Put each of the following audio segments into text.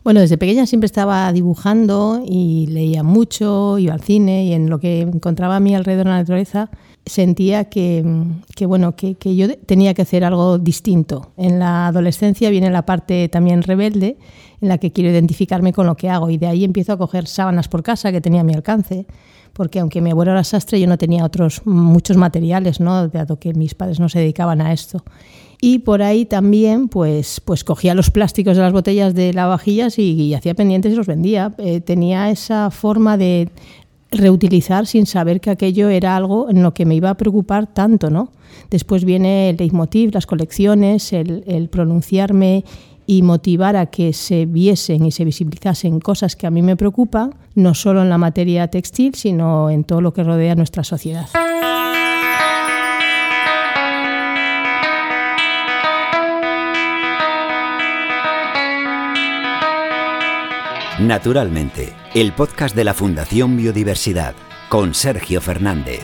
Bueno, desde pequeña siempre estaba dibujando y leía mucho, iba al cine, y en lo que encontraba a mi alrededor en la naturaleza sentía que yo tenía que hacer algo distinto. En la adolescencia viene la parte también rebelde, en la que quiero identificarme con lo que hago, y de ahí empiezo a coger sábanas por casa que tenía a mi alcance, porque aunque mi abuelo era sastre, yo no tenía muchos materiales, ¿no?, dado que mis padres no se dedicaban a esto. Y por ahí también pues cogía los plásticos de las botellas de lavavajillas y hacía pendientes y los vendía. Tenía esa forma de reutilizar sin saber que aquello era algo en lo que me iba a preocupar tanto, ¿no? Después viene el leitmotiv, las colecciones, el pronunciarme y motivar a que se viesen y se visibilizasen cosas que a mí me preocupan, no solo en la materia textil, sino en todo lo que rodea nuestra sociedad. Naturalmente, el podcast de la Fundación Biodiversidad, con Sergio Fernández.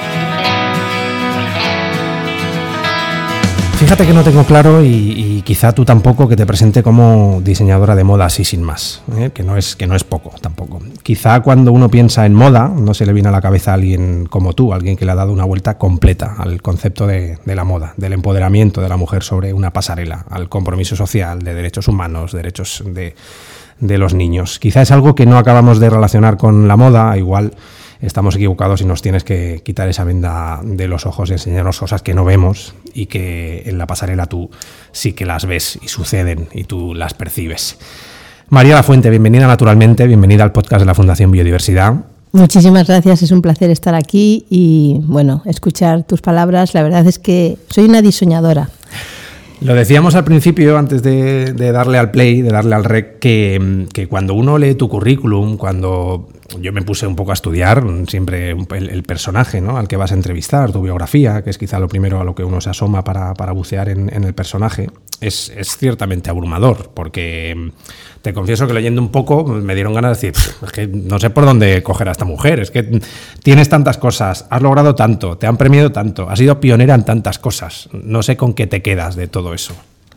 Fíjate que no tengo claro, y quizá tú tampoco, que te presente como diseñadora de moda así sin más, que no es poco tampoco. Quizá cuando uno piensa en moda no se le viene a la cabeza a alguien como tú, alguien que le ha dado una vuelta completa al concepto de la moda, del empoderamiento de la mujer sobre una pasarela, al compromiso social, de derechos humanos, derechos de los niños. Quizá es algo que no acabamos de relacionar con la moda, igual estamos equivocados y nos tienes que quitar esa venda de los ojos y enseñarnos cosas que no vemos y que en la pasarela tú sí que las ves y suceden y tú las percibes. María Lafuente, bienvenida Naturalmente, bienvenida al podcast de la Fundación Biodiversidad. Muchísimas gracias, es un placer estar aquí y escuchar tus palabras. La verdad es que soy una diseñadora. Lo decíamos al principio, antes de darle al play, de darle al rec, que cuando uno lee tu currículum, cuando yo me puse un poco a estudiar siempre el personaje, ¿no?, al que vas a entrevistar, tu biografía, que es quizá lo primero a lo que uno se asoma para bucear en el personaje, es ciertamente abrumador, porque te confieso que leyendo un poco me dieron ganas de decir, es que no sé por dónde coger a esta mujer, es que tienes tantas cosas, has logrado tanto, te han premiado tanto, has sido pionera en tantas cosas, no sé con qué te quedas de todo eso.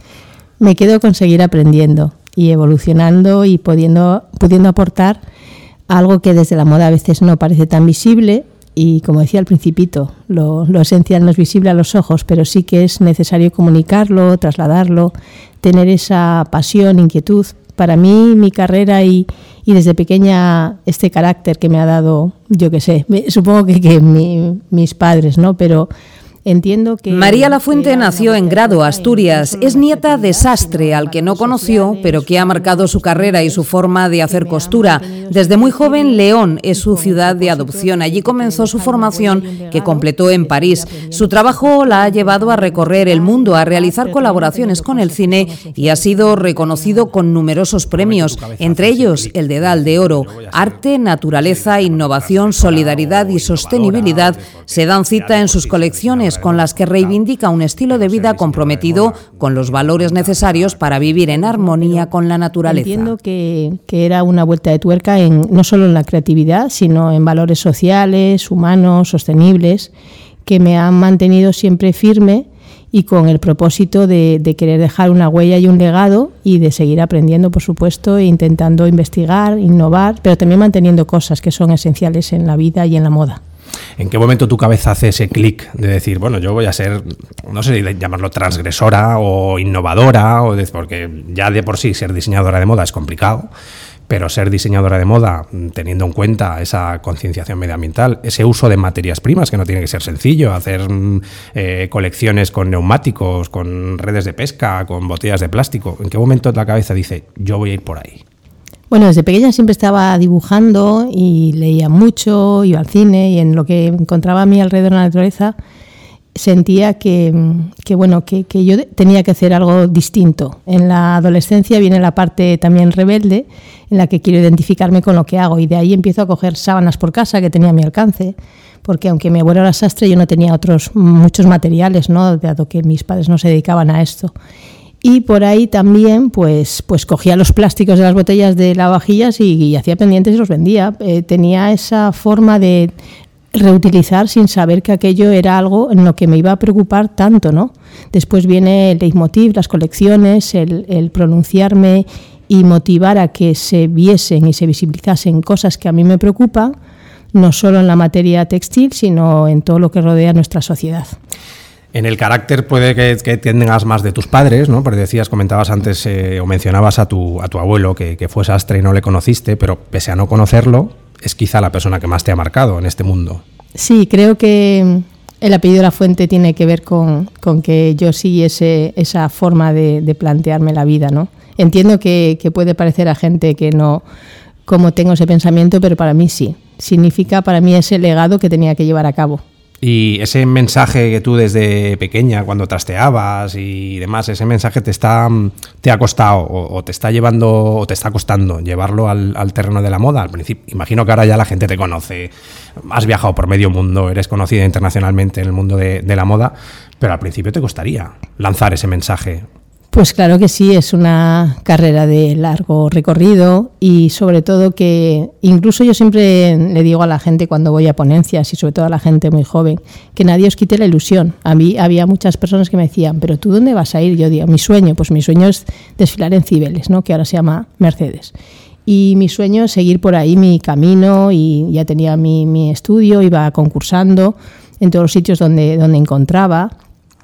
Me quedo con seguir aprendiendo y evolucionando y pudiendo aportar algo que desde la moda a veces no parece tan visible. Y como decía al principito, lo esencial no es visible a los ojos, pero sí que es necesario comunicarlo, trasladarlo, tener esa pasión, inquietud. Para mí, mi carrera y desde pequeña este carácter que me ha dado, yo qué sé, supongo que mis padres, ¿no? Pero entiendo que... María Lafuente nació en Grado, Asturias. Es nieta de sastre, al que no conoció, pero que ha marcado su carrera y su forma de hacer costura. Desde muy joven, León es su ciudad de adopción. Allí comenzó su formación, que completó en París. Su trabajo la ha llevado a recorrer el mundo, a realizar colaboraciones con el cine y ha sido reconocido con numerosos premios, entre ellos el Dedal de Oro. Arte, naturaleza, innovación, solidaridad y sostenibilidad se dan cita en sus colecciones, con las que reivindica un estilo de vida comprometido con los valores necesarios para vivir en armonía con la naturaleza. Entiendo que era una vuelta de tuerca no solo en la creatividad, sino en valores sociales, humanos, sostenibles, que me han mantenido siempre firme y con el propósito de querer dejar una huella y un legado y de seguir aprendiendo, por supuesto, e intentando investigar, innovar, pero también manteniendo cosas que son esenciales en la vida y en la moda. ¿En qué momento tu cabeza hace ese clic de decir, bueno, yo voy a ser, no sé si llamarlo transgresora o innovadora, porque ya de por sí ser diseñadora de moda es complicado, pero ser diseñadora de moda teniendo en cuenta esa concienciación medioambiental, ese uso de materias primas, que no tiene que ser sencillo, hacer colecciones con neumáticos, con redes de pesca, con botellas de plástico, ¿en qué momento la cabeza dice, yo voy a ir por ahí? Bueno, desde pequeña siempre estaba dibujando y leía mucho, iba al cine, y en lo que encontraba a mi alrededor en la naturaleza sentía que yo tenía que hacer algo distinto. En la adolescencia viene la parte también rebelde, en la que quiero identificarme con lo que hago, y de ahí empiezo a coger sábanas por casa que tenía a mi alcance, porque aunque mi abuelo era sastre, yo no tenía muchos materiales, ¿no?, dado que mis padres no se dedicaban a esto. Y por ahí también pues cogía los plásticos de las botellas de lavavajillas y hacía pendientes y los vendía. Tenía esa forma de reutilizar sin saber que aquello era algo en lo que me iba a preocupar tanto, ¿no? Después viene el leitmotiv, las colecciones, el pronunciarme y motivar a que se viesen y se visibilizasen cosas que a mí me preocupan, no solo en la materia textil, sino en todo lo que rodea nuestra sociedad. En el carácter puede que tengas más de tus padres, ¿no? Porque comentabas antes o mencionabas a tu abuelo que fue sastre y no le conociste, pero pese a no conocerlo, es quizá la persona que más te ha marcado en este mundo. Sí, creo que el apellido de la Fuente tiene que ver con que yo siguiese esa forma de plantearme la vida, ¿no? Entiendo que puede parecer a gente que no, como tengo ese pensamiento, pero para mí sí. Significa para mí ese legado que tenía que llevar a cabo. Y ese mensaje que tú desde pequeña, cuando trasteabas y demás, ese mensaje te ha costado o te está llevando o te está costando llevarlo al terreno de la moda. Al principio, imagino que ahora ya la gente te conoce, has viajado por medio mundo, eres conocida internacionalmente en el mundo de la moda, pero al principio te costaría lanzar ese mensaje. Pues claro que sí, es una carrera de largo recorrido y sobre todo que incluso yo siempre le digo a la gente cuando voy a ponencias y sobre todo a la gente muy joven, que nadie os quite la ilusión. A mí había muchas personas que me decían, ¿pero tú dónde vas a ir? Yo digo, mi sueño es desfilar en Cibeles, ¿no? Que ahora se llama Mercedes. Y mi sueño es seguir por ahí mi camino y ya tenía mi estudio, iba concursando en todos los sitios donde encontraba,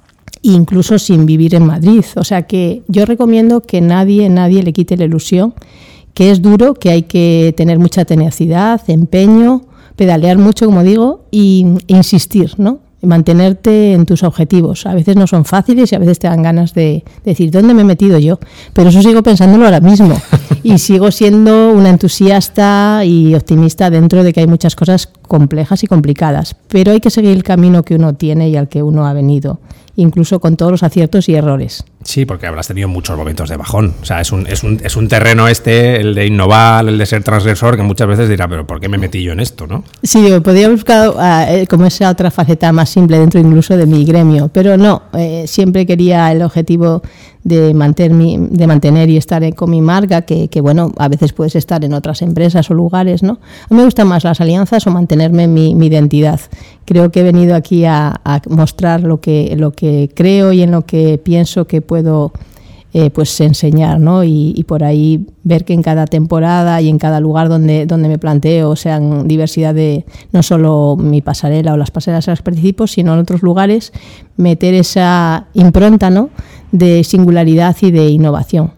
incluso sin vivir en Madrid. O sea que yo recomiendo que nadie le quite la ilusión, que es duro, que hay que tener mucha tenacidad, empeño, pedalear mucho, como digo, e insistir, ¿no? Mantenerte en tus objetivos. A veces no son fáciles y a veces te dan ganas de decir, ¿dónde me he metido yo? Pero eso sigo pensándolo ahora mismo y sigo siendo una entusiasta y optimista dentro de que hay muchas cosas complejas y complicadas, pero hay que seguir el camino que uno tiene y al que uno ha venido, incluso con todos los aciertos y errores. Sí, porque habrás tenido muchos momentos de bajón. O sea, es un terreno el de innovar, el de ser transgresor, que muchas veces dirá, pero ¿por qué me metí yo en esto, no? Sí, podría haber buscado como esa otra faceta más simple dentro incluso de mi gremio, pero no, siempre quería el objetivo de mantener y estar con mi marca, que bueno, a veces puedes estar en otras empresas o lugares, ¿no? A mí me gustan más las alianzas o mantenerme en mi identidad. Creo que he venido aquí a mostrar lo que creo y en lo que pienso que puedo pues enseñar, ¿no? Y por ahí ver que en cada temporada y en cada lugar donde me planteo sean diversidad de no solo mi pasarela o las pasarelas a las que participo, sino en otros lugares meter esa impronta, ¿no? De singularidad y de innovación.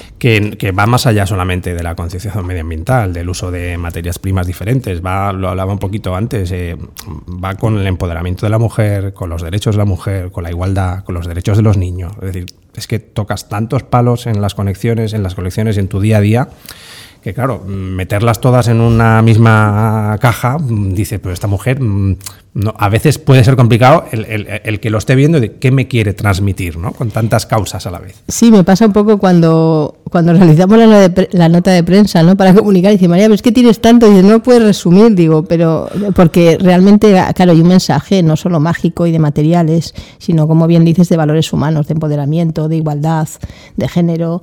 Que va más allá solamente de la concienciación medioambiental, del uso de materias primas diferentes, lo hablaba un poquito antes, va con el empoderamiento de la mujer, con los derechos de la mujer, con la igualdad, con los derechos de los niños. Es decir, es que tocas tantos palos en las colecciones en tu día a día, que claro, meterlas todas en una misma caja, dice, pero esta mujer, no, a veces puede ser complicado el que lo esté viendo de qué me quiere transmitir, ¿no? Con tantas causas a la vez. Sí, me pasa un poco cuando realizamos la nota de prensa, ¿no? Para comunicar, y dice, María, pero es que tienes tanto, y dice, no puedes resumir, digo, pero porque realmente, claro, hay un mensaje no solo mágico y de materiales, sino, como bien dices, de valores humanos, de empoderamiento, de igualdad, de género,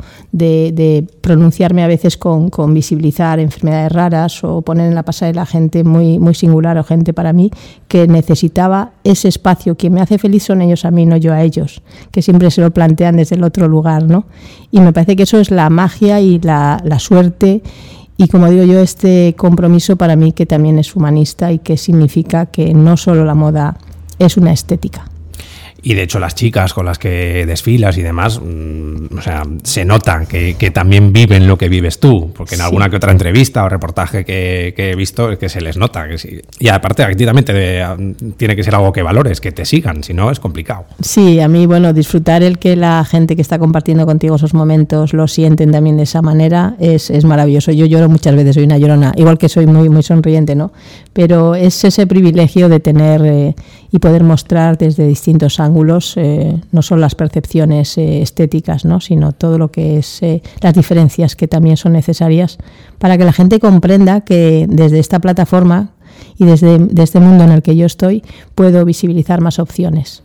de pronunciarme a veces con visibilizar enfermedades raras o poner en la pasarela gente muy, muy singular o gente para mí que necesitaba ese espacio. Quien me hace feliz son ellos a mí, no yo a ellos, que siempre se lo plantean desde el otro lugar, ¿no? Y me parece que eso es la magia y la suerte y, como digo yo, este compromiso para mí que también es humanista y que significa que no solo la moda es una estética. Y de hecho las chicas con las que desfilas y demás, o sea, se nota que también viven lo que vives tú, porque en alguna que otra entrevista o reportaje que he visto es que se les nota. Que sí. Y aparte, a ti también tiene que ser algo que valores, que te sigan, si no es complicado. Sí, a mí, bueno, disfrutar el que la gente que está compartiendo contigo esos momentos lo sienten también de esa manera es maravilloso. Yo lloro muchas veces, soy una llorona, igual que soy muy, muy sonriente, ¿no? Pero es ese privilegio de tener y poder mostrar desde distintos ángulos, no solo las percepciones estéticas, ¿no? Sino todo lo que es las diferencias que también son necesarias para que la gente comprenda que desde esta plataforma y desde este mundo en el que yo estoy puedo visibilizar más opciones.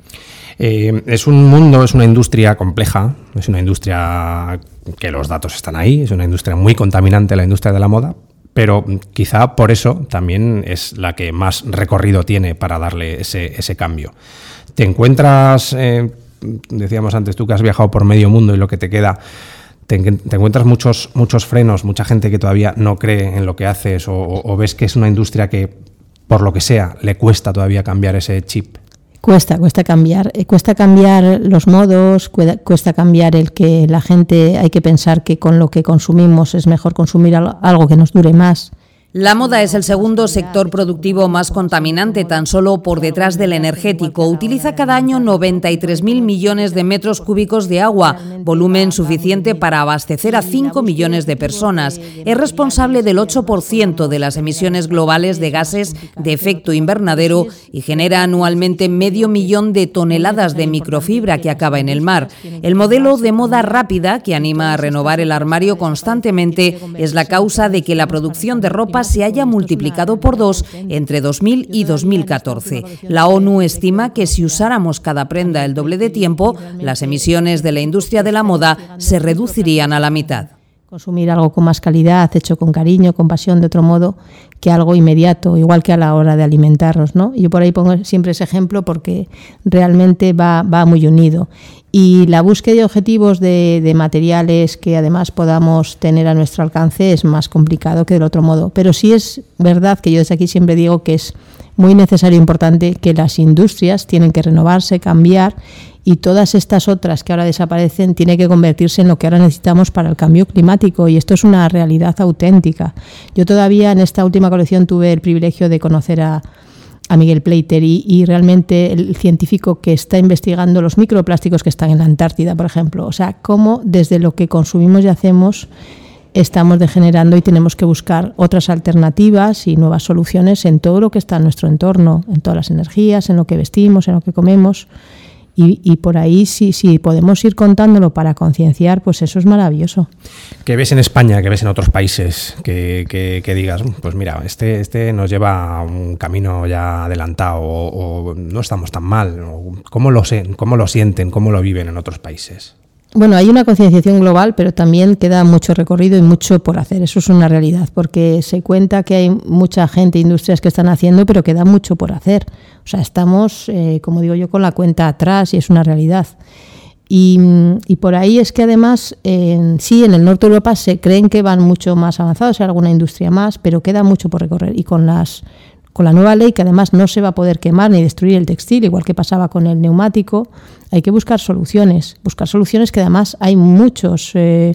Es un mundo, es una industria compleja, es una industria que los datos están ahí, es una industria muy contaminante, la industria de la moda, pero quizá por eso también es la que más recorrido tiene para darle ese cambio. Te encuentras, decíamos antes tú que has viajado por medio mundo y lo que te queda, te encuentras muchos frenos, mucha gente que todavía no cree en lo que haces o ves que es una industria que, por lo que sea, le cuesta todavía cambiar ese chip. Cuesta cambiar los modos, cuesta cambiar el que la gente hay que pensar que con lo que consumimos es mejor consumir algo que nos dure más. La moda es el segundo sector productivo más contaminante, tan solo por detrás del energético. Utiliza cada año 93.000 millones de metros cúbicos de agua, volumen suficiente para abastecer a 5 millones de personas. Es responsable del 8% de las emisiones globales de gases de efecto invernadero y genera anualmente 500.000 de toneladas de microfibra que acaba en el mar. El modelo de moda rápida, que anima a renovar el armario constantemente, es la causa de que la producción de ropa se haya multiplicado por 2 entre 2000 y 2014. La ONU estima que si usáramos cada prenda el doble de tiempo, las emisiones de la industria de la moda se reducirían a la mitad. Consumir algo con más calidad, hecho con cariño, con pasión, de otro modo que algo inmediato, igual que a la hora de alimentarnos, ¿no? Yo por ahí pongo siempre ese ejemplo porque realmente va muy unido. Y la búsqueda de objetivos de materiales que además podamos tener a nuestro alcance es más complicado que del otro modo. Pero sí es verdad que yo desde aquí siempre digo que es muy necesario e importante que las industrias tienen que renovarse, cambiar, y todas estas otras que ahora desaparecen tienen que convertirse en lo que ahora necesitamos para el cambio climático, y esto es una realidad auténtica. Yo todavía en esta última colección tuve el privilegio de conocer a Miguel Pleiter y realmente el científico que está investigando los microplásticos que están en la Antártida, por ejemplo. O sea, cómo desde lo que consumimos y hacemos estamos degenerando y tenemos que buscar otras alternativas y nuevas soluciones en todo lo que está en nuestro entorno, en todas las energías, en lo que vestimos, en lo que comemos. Y por ahí, si podemos ir contándolo para concienciar, pues eso es maravilloso. ¿Qué ves en España, qué ves en otros países que digas, pues mira, este nos lleva a un camino ya adelantado o no estamos tan mal? ¿Cómo lo sienten, cómo lo viven en otros países? Bueno, hay una concienciación global, pero también queda mucho recorrido y mucho por hacer. Eso es una realidad, porque se cuenta que hay mucha gente, industrias que están haciendo, pero queda mucho por hacer. O sea, estamos, como digo yo, con la cuenta atrás, y es una realidad. Y por ahí es que además, sí, en el norte de Europa se creen que van mucho más avanzados, hay alguna industria más, pero queda mucho por recorrer. Y con la nueva ley, que además no se va a poder quemar ni destruir el textil, igual que pasaba con el neumático, hay que buscar soluciones que además hay muchas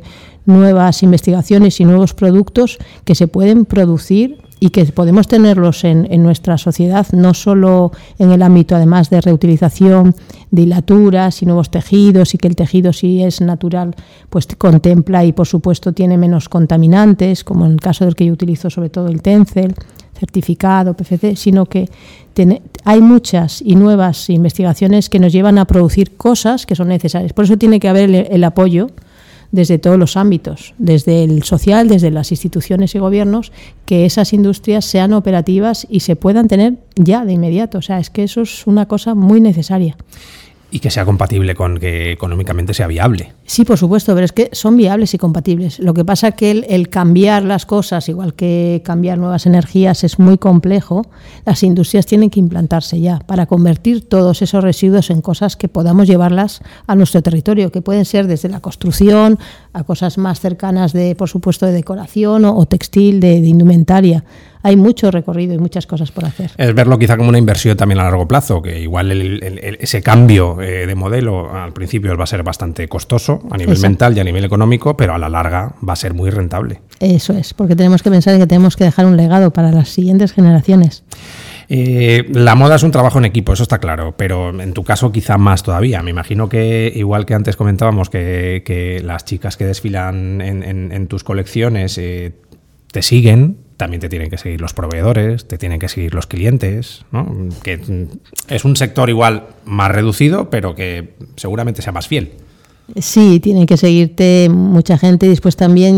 nuevas investigaciones y nuevos productos que se pueden producir y que podemos tenerlos en nuestra sociedad, no solo en el ámbito además de reutilización de hilaturas y nuevos tejidos, y que el tejido, si es natural, pues contempla y por supuesto tiene menos contaminantes, como en el caso del que yo utilizo sobre todo el Tencel, certificado, PFC, sino que hay muchas y nuevas investigaciones que nos llevan a producir cosas que son necesarias. Por eso tiene que haber el apoyo desde todos los ámbitos, desde el social, desde las instituciones y gobiernos, que esas industrias sean operativas y se puedan tener ya de inmediato. O sea, es que eso es una cosa muy necesaria. Y que sea compatible con que económicamente sea viable. Sí, por supuesto, pero es que son viables y compatibles. Lo que pasa es que el cambiar las cosas, igual que cambiar nuevas energías, es muy complejo. Las industrias tienen que implantarse ya para convertir todos esos residuos en cosas que podamos llevarlas a nuestro territorio, que pueden ser desde la construcción a cosas más cercanas de, por supuesto, de decoración o textil, de indumentaria. Hay mucho recorrido y muchas cosas por hacer. Es verlo quizá como una inversión también a largo plazo, que igual ese cambio de modelo al principio va a ser bastante costoso a nivel mental y a nivel económico, pero a la larga va a ser muy rentable. Eso es, porque tenemos que pensar en que tenemos que dejar un legado para las siguientes generaciones. La moda es un trabajo en equipo, eso está claro, pero en tu caso quizá más todavía. Me imagino que, igual que antes comentábamos, que las chicas que desfilan en tus colecciones te siguen, también te tienen que seguir los proveedores, te tienen que seguir los clientes, ¿no? Que es un sector igual más reducido, pero que seguramente sea más fiel. Sí, tiene que seguirte mucha gente y después también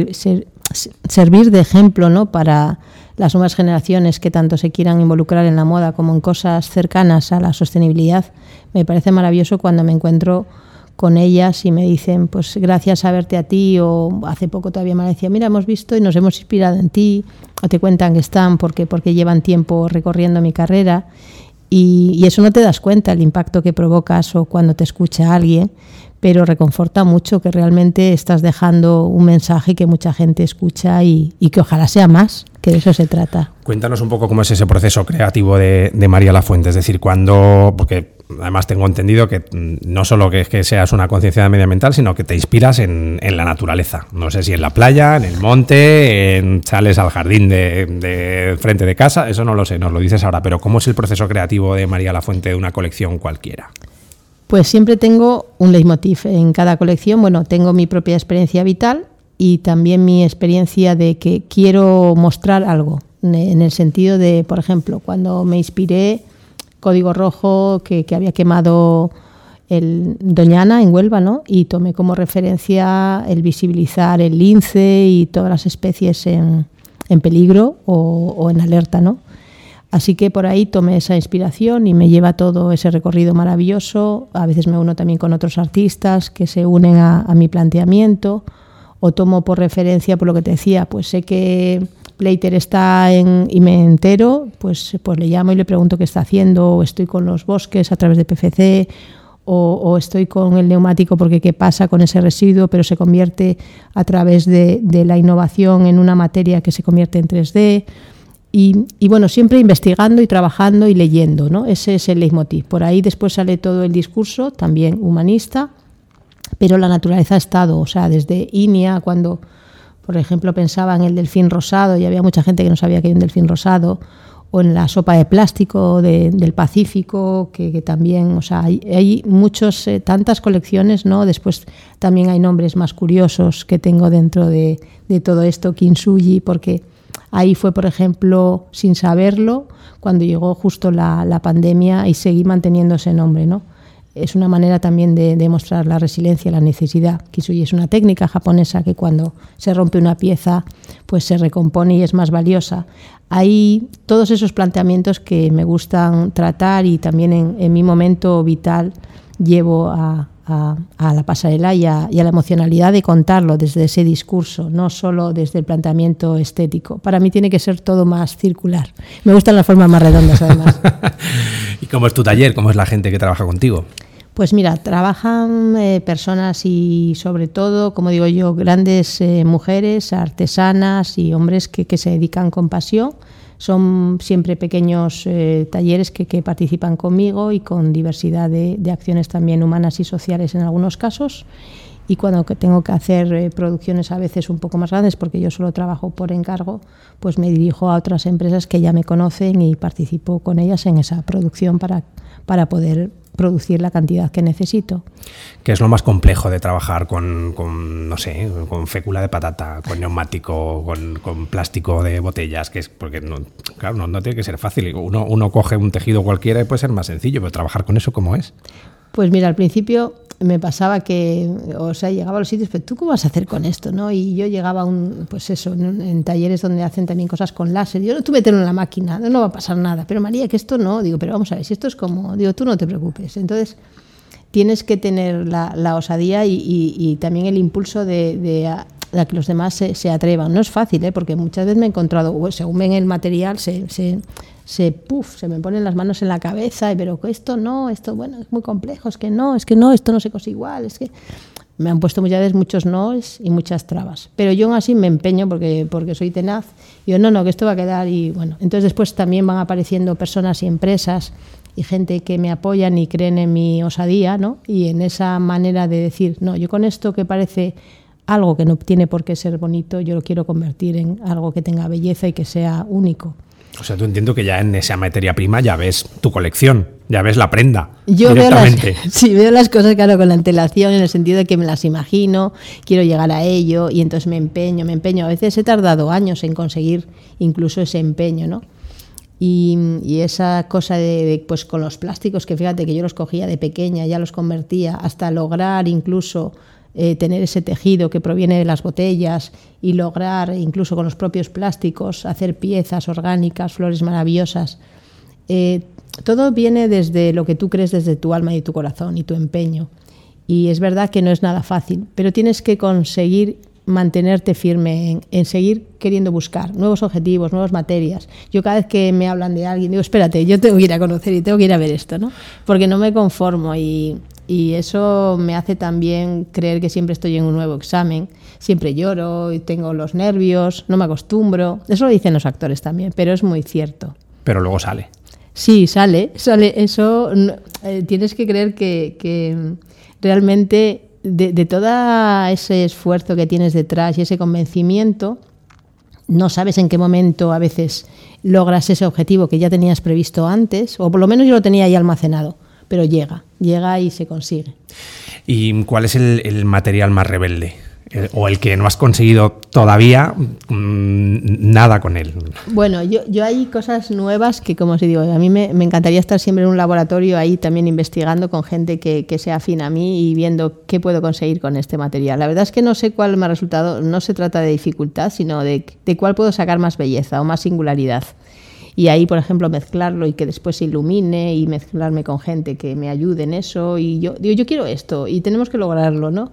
servir de ejemplo, ¿no?, para las nuevas generaciones que tanto se quieran involucrar en la moda como en cosas cercanas a la sostenibilidad. Me parece maravilloso cuando me encuentro con ellas y me dicen, pues gracias a verte a ti, o hace poco todavía me decía, mira, hemos visto y nos hemos inspirado en ti, o te cuentan que están porque llevan tiempo recorriendo mi carrera. Y eso no te das cuenta, el impacto que provocas o cuando te escucha alguien, pero reconforta mucho que realmente estás dejando un mensaje que mucha gente escucha y que ojalá sea más, que de eso se trata. Cuéntanos un poco cómo es ese proceso creativo de María Lafuente, es decir, porque además tengo entendido que no solo que seas una conciencia medioambiental, sino que te inspiras en la naturaleza. No sé si en la playa, en el monte, sales al jardín de frente de casa, eso no lo sé, nos lo dices ahora, pero ¿cómo es el proceso creativo de María Lafuente de una colección cualquiera? Pues siempre tengo un leitmotiv en cada colección. Bueno, tengo mi propia experiencia vital y también mi experiencia de que quiero mostrar algo, en el sentido de, por ejemplo, cuando me inspiré Código Rojo, que había quemado el Doñana en Huelva, ¿no? Y tomé como referencia el visibilizar el lince y todas las especies en peligro o en alerta, ¿no? Así que por ahí tomé esa inspiración y me lleva todo ese recorrido maravilloso. A veces me uno también con otros artistas que se unen a mi planteamiento, o tomo por referencia, por lo que te decía, pues sé que Pleiter está y me entero, pues le llamo y le pregunto qué está haciendo, o estoy con los bosques a través de PFC, o estoy con el neumático porque qué pasa con ese residuo, pero se convierte a través de la innovación en una materia que se convierte en 3D. Y bueno, siempre investigando y trabajando y leyendo, ¿no? Ese es el leitmotiv. Por ahí después sale todo el discurso, también humanista, pero la naturaleza ha estado, o sea, desde Inia, cuando, por ejemplo, pensaba en el delfín rosado y había mucha gente que no sabía que hay un delfín rosado, o en la sopa de plástico del Pacífico, que también, o sea, hay muchos, tantas colecciones, ¿no? Después también hay nombres más curiosos que tengo dentro de todo esto, Kintsugi, porque ahí fue, por ejemplo, sin saberlo, cuando llegó justo la pandemia y seguí manteniendo ese nombre, ¿no? Es una manera también de demostrar la resiliencia, la necesidad. Kintsugi es una técnica japonesa que cuando se rompe una pieza, pues se recompone y es más valiosa. Hay todos esos planteamientos que me gustan tratar y también en mi momento vital llevo a la pasarela y a la emocionalidad de contarlo desde ese discurso, no solo desde el planteamiento estético. Para mí tiene que ser todo más circular. Me gustan las formas más redondas, además. ¿Y cómo es tu taller? ¿Cómo es la gente que trabaja contigo? Pues mira, trabajan personas y sobre todo, como digo yo, grandes mujeres, artesanas y hombres que se dedican con pasión. Son siempre pequeños talleres que participan conmigo y con diversidad de acciones también humanas y sociales en algunos casos. Y cuando tengo que hacer producciones a veces un poco más grandes, porque yo solo trabajo por encargo, pues me dirijo a otras empresas que ya me conocen y participo con ellas en esa producción para poder producir la cantidad que necesito. ¿Qué es lo más complejo de trabajar con no sé, con fécula de patata, con neumático, con plástico de botellas? Que es porque claro, no tiene que ser fácil. Uno coge un tejido cualquiera y puede ser más sencillo, pero trabajar con eso, ¿cómo es? Pues mira, al principio me pasaba que, o sea, llegaba a los sitios, pero ¿tú cómo vas a hacer con esto, no? Y yo llegaba pues eso, en talleres donde hacen también cosas con láser. Yo no, tú mételo en la máquina, no va a pasar nada. Pero María, que esto no, digo, pero vamos a ver, si esto es como, digo, tú no te preocupes. Entonces, tienes que tener la osadía y también el impulso de a que los demás se atrevan. No es fácil, porque muchas veces me he encontrado, según ven el material, se me ponen las manos en la cabeza, pero esto no, esto bueno, es muy complejo, es que no, esto no se cose igual, es que me han puesto muchas veces muchos noes y muchas trabas, pero yo aún así me empeño porque soy tenaz, y yo no, que esto va a quedar, y bueno, entonces después también van apareciendo personas y empresas y gente que me apoyan y creen en mi osadía, ¿no? Y en esa manera de decir, no, yo con esto que parece algo que no tiene por qué ser bonito, yo lo quiero convertir en algo que tenga belleza y que sea único. O sea, tú entiendo que ya en esa materia prima ya ves tu colección, ya ves la prenda yo directamente. Veo las cosas, claro, con la antelación, en el sentido de que me las imagino, quiero llegar a ello y entonces me empeño. A veces he tardado años en conseguir incluso ese empeño, ¿no? Y esa cosa de pues con los plásticos, que fíjate que yo los cogía de pequeña, ya los convertía, hasta lograr incluso tener ese tejido que proviene de las botellas y lograr, incluso con los propios plásticos, hacer piezas orgánicas, flores maravillosas. Todo viene desde lo que tú crees, desde tu alma y tu corazón y tu empeño. Y es verdad que no es nada fácil, pero tienes que conseguir mantenerte firme en seguir queriendo buscar nuevos objetivos, nuevas materias. Yo cada vez que me hablan de alguien digo, espérate, yo tengo que ir a conocer y tengo que ir a ver esto, ¿no? Porque no me conformo y eso me hace también creer que siempre estoy en un nuevo examen, siempre lloro y tengo los nervios, no me acostumbro. Eso lo dicen los actores también, pero es muy cierto. Pero luego sale. Sí, sale. Eso tienes que creer que realmente de todo ese esfuerzo que tienes detrás y ese convencimiento, no sabes en qué momento a veces logras ese objetivo que ya tenías previsto antes, o por lo menos yo lo tenía ahí almacenado, pero llega y se consigue. ¿Y cuál es el material más rebelde? O el que no has conseguido todavía nada con él. Bueno, yo hay cosas nuevas que, como os digo, a mí me encantaría estar siempre en un laboratorio ahí también investigando con gente que sea afín a mí y viendo qué puedo conseguir con este material. La verdad es que no sé cuál me ha resultado, no se trata de dificultad, sino de cuál puedo sacar más belleza o más singularidad. Y ahí, por ejemplo, mezclarlo y que después se ilumine y mezclarme con gente que me ayude en eso. Y yo digo, yo quiero esto y tenemos que lograrlo, ¿no?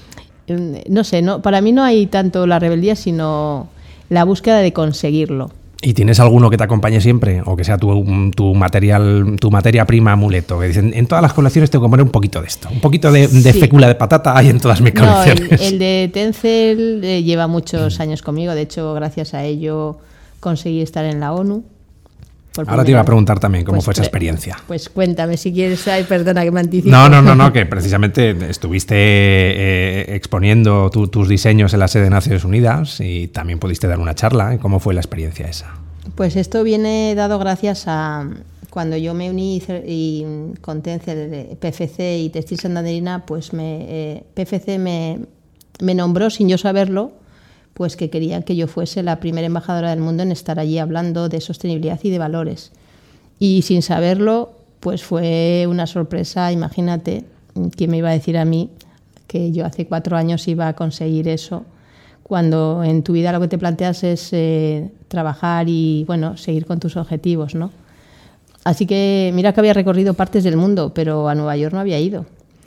No sé, para mí no hay tanto la rebeldía, sino la búsqueda de conseguirlo. ¿Y tienes alguno que te acompañe siempre? ¿O que sea tu materia prima amuleto? Que dicen, en todas las colecciones tengo que poner un poquito de esto. Un poquito de fécula de patata hay en todas mis colecciones. El de Tencel lleva muchos años conmigo. De hecho, gracias a ello conseguí estar en la ONU. Ahora te iba a preguntar también cómo fue esa experiencia. Pues cuéntame si quieres. Ay, perdona que me anticipo. No, que precisamente estuviste exponiendo tus diseños en la sede de Naciones Unidas y también pudiste dar una charla. ¿Cómo fue la experiencia esa? Pues esto viene dado gracias a cuando yo me uní con Tencel, PFC y Textil Santanderina, pues PFC me nombró sin yo saberlo, pues que querían que yo fuese la primera embajadora del mundo en estar allí hablando de sostenibilidad y de valores. Y sin saberlo, pues fue una sorpresa. Imagínate, ¿quién me iba a decir a mí que yo hace 4 años iba a conseguir eso? Cuando en tu vida lo que te planteas es trabajar y, bueno, seguir con tus objetivos, ¿no? Así que mira que había recorrido partes del mundo, pero a Nueva York no había ido.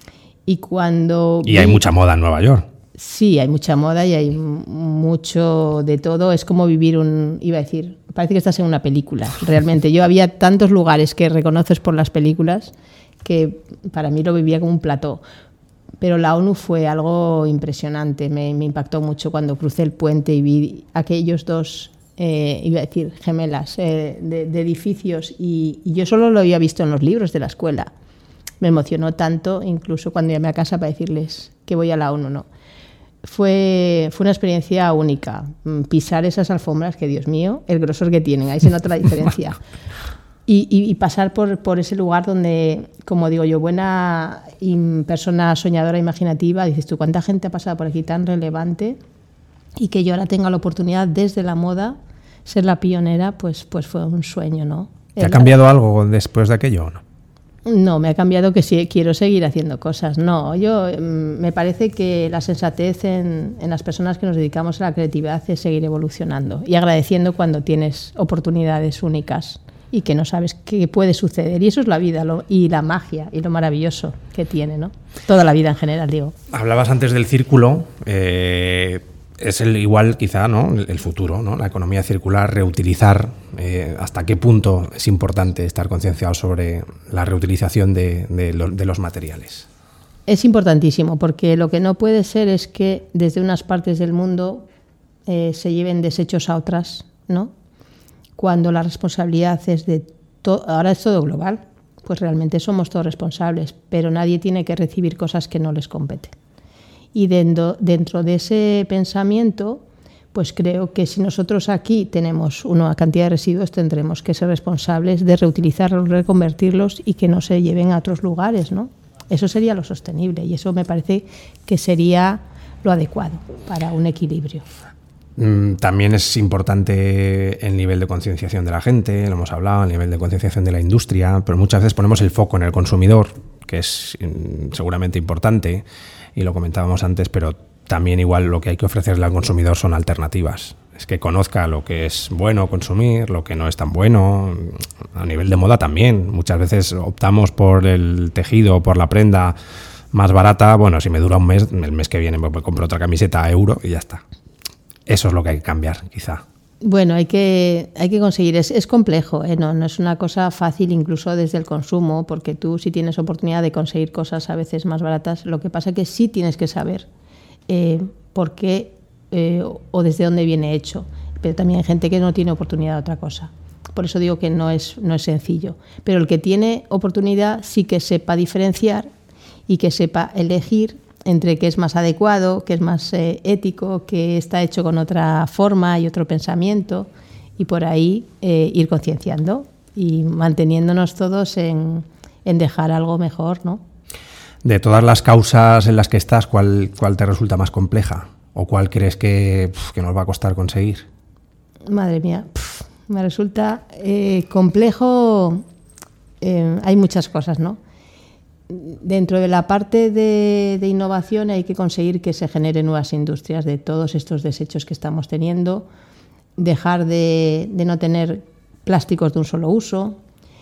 Y hay mucha moda en Nueva York. Sí, hay mucha moda y hay mucho de todo. Es como vivir parece que estás en una película, realmente. Yo había tantos lugares que reconoces por las películas que para mí lo vivía como un plató. Pero la ONU fue algo impresionante, me impactó mucho cuando crucé el puente y vi aquellos dos, gemelas de edificios y yo solo lo había visto en los libros de la escuela. Me emocionó tanto, incluso cuando llamé a casa para decirles que voy a la ONU, ¿no? Fue una experiencia única. Pisar esas alfombras, que Dios mío, el grosor que tienen, ahí se nota la diferencia. Y pasar por ese lugar donde, como digo yo, buena persona soñadora, imaginativa, dices tú, ¿cuánta gente ha pasado por aquí tan relevante? Y que yo ahora tenga la oportunidad desde la moda, ser la pionera, pues fue un sueño, ¿no? ¿Te ha cambiado algo después de aquello o no? No, me ha cambiado que sí, quiero seguir haciendo cosas. No, me parece que la sensatez en las personas que nos dedicamos a la creatividad es seguir evolucionando y agradeciendo cuando tienes oportunidades únicas y que no sabes qué puede suceder. Y eso es la vida y la magia y lo maravilloso que tiene, ¿no? Toda la vida en general, digo. Hablabas antes del círculo. Es igual quizá, ¿no? El futuro, ¿no? La economía circular, reutilizar. ¿Hasta qué punto es importante estar concienciado sobre la reutilización de los materiales? Es importantísimo, porque lo que no puede ser es que desde unas partes del mundo se lleven desechos a otras, ¿no? Cuando la responsabilidad es ahora es todo global, pues realmente somos todos responsables, pero nadie tiene que recibir cosas que no les competen. Y dentro de ese pensamiento, pues creo que si nosotros aquí tenemos una cantidad de residuos, tendremos que ser responsables de reutilizarlos, reconvertirlos y que no se lleven a otros lugares, ¿no? Eso sería lo sostenible y eso me parece que sería lo adecuado para un equilibrio. También es importante el nivel de concienciación de la gente, lo hemos hablado, el nivel de concienciación de la industria, pero muchas veces ponemos el foco en el consumidor, que es seguramente importante, y lo comentábamos antes, pero también igual lo que hay que ofrecerle al consumidor son alternativas. Es que conozca lo que es bueno consumir, lo que no es tan bueno. A nivel de moda también. Muchas veces optamos por el tejido, por la prenda más barata, bueno, si me dura un mes, el mes que viene me compro otra camiseta a euro y ya está. Eso es lo que hay que cambiar, quizá. Bueno, hay que conseguir, es complejo, no es una cosa fácil incluso desde el consumo, porque tú si tienes oportunidad de conseguir cosas a veces más baratas, lo que pasa es que sí tienes que saber por qué o desde dónde viene hecho, pero también hay gente que no tiene oportunidad de otra cosa. Por eso digo que no es sencillo. Pero el que tiene oportunidad sí que sepa diferenciar y que sepa elegir entre qué es más adecuado, qué es más ético, qué está hecho con otra forma y otro pensamiento, y por ahí ir concienciando y manteniéndonos todos en dejar algo mejor, ¿no? De todas las causas en las que estás, ¿cuál te resulta más compleja? ¿O cuál crees que nos va a costar conseguir? Madre mía, me resulta complejo. Hay muchas cosas, ¿no? Dentro de la parte de innovación hay que conseguir que se generen nuevas industrias de todos estos desechos que estamos teniendo, dejar de no tener plásticos de un solo uso,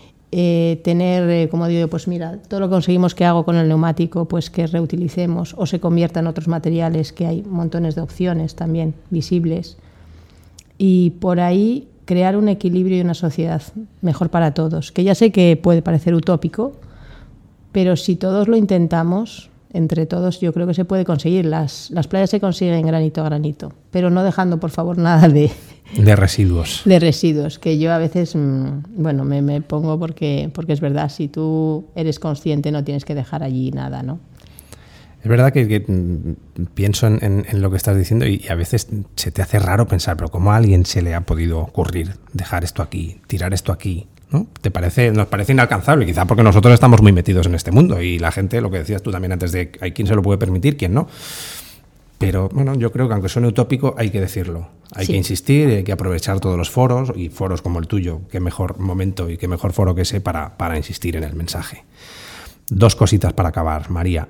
tener, como digo, pues mira, todo lo que conseguimos que hago con el neumático, pues que reutilicemos o se convierta en otros materiales, que hay montones de opciones también visibles, y por ahí crear un equilibrio y una sociedad mejor para todos, que ya sé que puede parecer utópico, pero si todos lo intentamos, entre todos, yo creo que se puede conseguir. Las playas se consiguen granito a granito, pero no dejando, por favor, nada de residuos. De residuos, que yo a veces, me pongo porque es verdad, si tú eres consciente no tienes que dejar allí nada, ¿no? Es verdad que pienso en lo que estás diciendo y a veces se te hace raro pensar, pero ¿cómo a alguien se le ha podido ocurrir dejar esto aquí, tirar esto aquí? ¿No? Nos parece inalcanzable, quizá porque nosotros estamos muy metidos en este mundo y la gente, lo que decías tú también antes de hay quien se lo puede permitir, quien no. Pero bueno, yo creo que aunque suene utópico, hay que decirlo. Hay que insistir, hay que aprovechar todos los foros, y foros como el tuyo, qué mejor momento y qué mejor foro que ese para insistir en el mensaje. Dos cositas para acabar, María.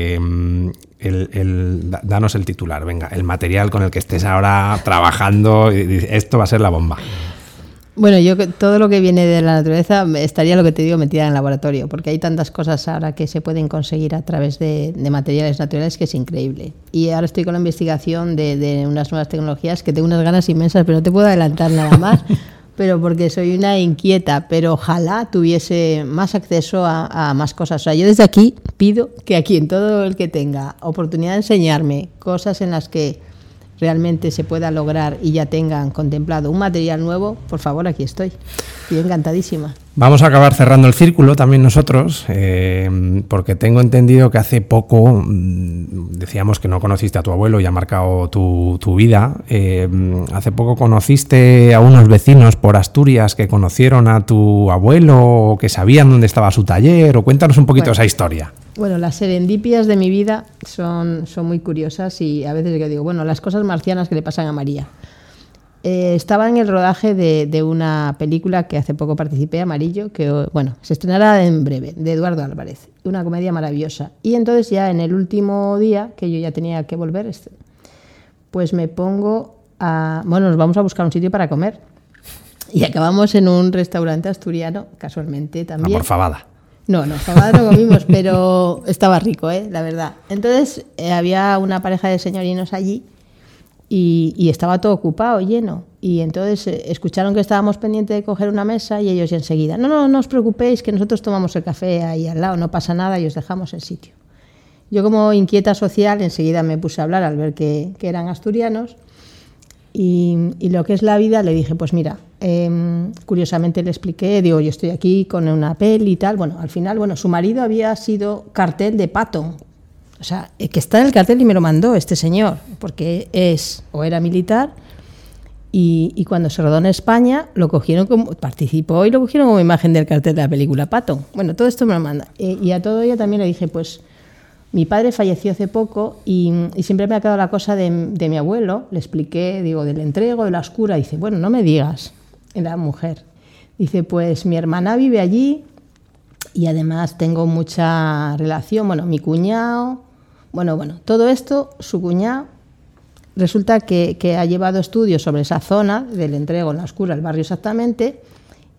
Danos el titular, venga, el material con el que estés ahora trabajando, esto va a ser la bomba. Bueno, yo todo lo que viene de la naturaleza estaría, lo que te digo, metida en el laboratorio, porque hay tantas cosas ahora que se pueden conseguir a través de materiales naturales que es increíble. Y ahora estoy con la investigación de unas nuevas tecnologías que tengo unas ganas inmensas, pero no te puedo adelantar nada más, pero porque soy una inquieta, pero ojalá tuviese más acceso a más cosas. O sea, yo desde aquí pido que a quien todo el que tenga oportunidad de enseñarme cosas en las que realmente se pueda lograr y ya tengan contemplado un material nuevo, por favor, aquí estoy. Estoy encantadísima. Vamos a acabar cerrando el círculo también nosotros, porque tengo entendido que hace poco, decíamos que no conociste a tu abuelo y ha marcado tu vida. Hace poco conociste a unos vecinos por Asturias que conocieron a tu abuelo, o que sabían dónde estaba su taller, o cuéntanos un poquito esa historia. Bueno, las serendipias de mi vida son muy curiosas, y a veces yo digo, bueno, las cosas marcianas que le pasan a María. Estaba en el rodaje de una película que hace poco participé, Amarillo, que se estrenará en breve, de Eduardo Álvarez, una comedia maravillosa. Y entonces ya en el último día, que yo ya tenía que volver, pues me pongo nos vamos a buscar un sitio para comer. Y acabamos en un restaurante asturiano, casualmente también. Por fabada. No, fabada no comimos, pero estaba rico, la verdad. Entonces había una pareja de señorinos allí y estaba todo ocupado, lleno. Y entonces escucharon que estábamos pendientes de coger una mesa y ellos ya enseguida, no os preocupéis, que nosotros tomamos el café ahí al lado, no pasa nada y os dejamos el sitio. Yo, como inquieta social, enseguida me puse a hablar al ver que eran asturianos. Y lo que es la vida, le dije, pues mira, curiosamente le expliqué, digo, yo estoy aquí con una peli y tal. Bueno, al final, su marido había sido cartel de Patton. O sea, que está en el cartel y me lo mandó este señor, porque era militar, y cuando se rodó en España, participó y lo cogieron como imagen del cartel de la película Patton. Bueno, todo esto me lo manda. Y a todo ello también le dije, pues, mi padre falleció hace poco y siempre me ha quedado la cosa de mi abuelo. Le expliqué, digo, del entrego, de la oscura. Dice, bueno, no me digas, la mujer. Dice, pues mi hermana vive allí y además tengo mucha relación. Bueno, mi cuñado, todo esto, su cuñado, resulta que ha llevado estudios sobre esa zona del entrego en la oscura, el barrio exactamente,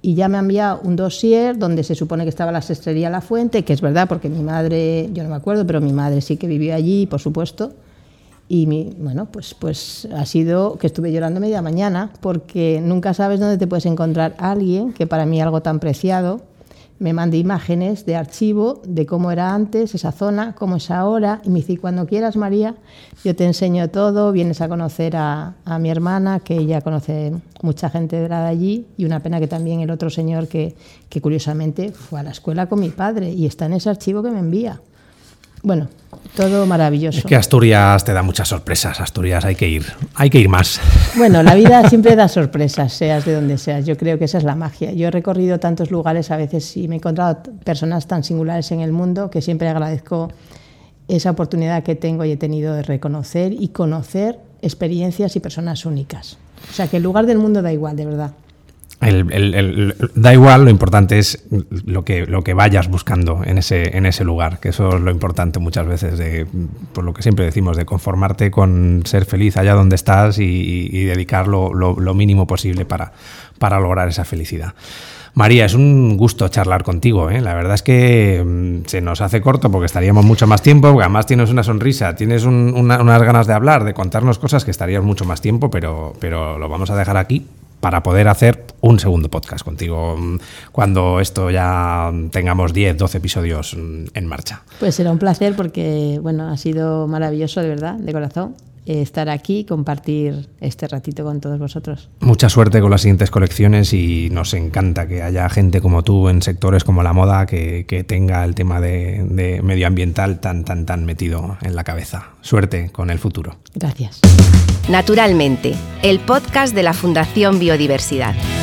y ya me ha enviado un dossier donde se supone que estaba la sastrería La Fuente, que es verdad porque mi madre, yo no me acuerdo, pero mi madre sí que vivió allí, por supuesto. Y bueno, pues ha sido que estuve llorando media mañana porque nunca sabes dónde te puedes encontrar a alguien, que para mí algo tan preciado, me mande imágenes de archivo de cómo era antes esa zona, cómo es ahora, y me dice, cuando quieras, María, yo te enseño todo, vienes a conocer a mi hermana, que ella conoce mucha gente de allí, y una pena que también el otro señor que curiosamente fue a la escuela con mi padre, y está en ese archivo que me envía. Bueno, todo maravilloso. Es que Asturias te da muchas sorpresas. Asturias hay que ir más. Bueno, la vida siempre da sorpresas, seas de donde seas. Yo creo que esa es la magia. Yo he recorrido tantos lugares a veces y me he encontrado personas tan singulares en el mundo que siempre agradezco esa oportunidad que tengo y he tenido de reconocer y conocer experiencias y personas únicas. O sea, que el lugar del mundo da igual, de verdad. Da igual, lo importante es lo que vayas buscando en ese lugar, que eso es lo importante muchas veces, por lo que siempre decimos, de conformarte con ser feliz allá donde estás y dedicar lo mínimo posible para lograr esa felicidad. María, es un gusto charlar contigo, ¿eh? La verdad es que se nos hace corto porque estaríamos mucho más tiempo, porque además tienes una sonrisa, tienes unas ganas de hablar, de contarnos cosas que estaríamos mucho más tiempo, pero lo vamos a dejar aquí para poder hacer un segundo podcast contigo cuando esto ya tengamos 10, 12 episodios en marcha. Pues será un placer porque, bueno, ha sido maravilloso, de verdad, de corazón, estar aquí y compartir este ratito con todos vosotros. Mucha suerte con las siguientes colecciones y nos encanta que haya gente como tú en sectores como la moda que tenga el tema de medioambiental tan metido en la cabeza. Suerte con el futuro. Gracias. Naturalmente, el podcast de la Fundación Biodiversidad.